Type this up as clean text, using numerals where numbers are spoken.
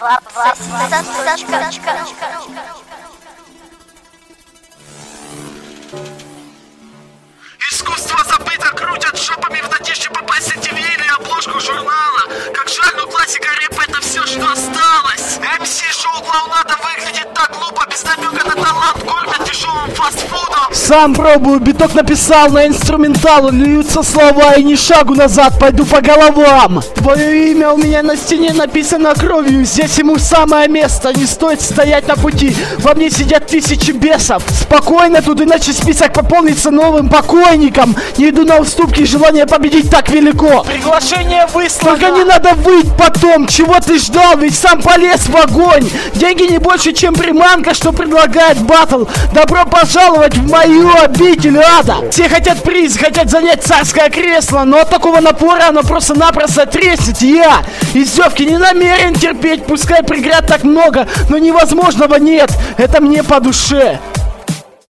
Искусство забыто, крутят жопами в надежде попасть в ТВ или обложку журнала. Как жаль, но классика рэпа — это все, что осталось. МС-шоу клоунада выглядит так глупо, без намека на талант, кормят дешевым фастфудом. Сам пробую, биток написал на инструментал, льются слова и ни шагу назад, пойду по головам. Твое имя у меня на стене написано кровью, здесь ему самое место, не стоит стоять на пути. Во мне сидят тысячи бесов. Спокойно тут, иначе список пополнится новым покойником. Не иду на уступки, желание победить так велико. Приглашение выслано. Только не надо выть потом, чего ты ждал, ведь сам полез в огонь. Деньги не больше, чем приманка, что предлагает батл. Добро пожаловать в мою обитель ада. Все хотят приз, хотят занять царское кресло, но от такого напора оно просто-напросто треснет. Я издевки не намерен терпеть, пускай преград так много, но невозможного нет, это мне по душе.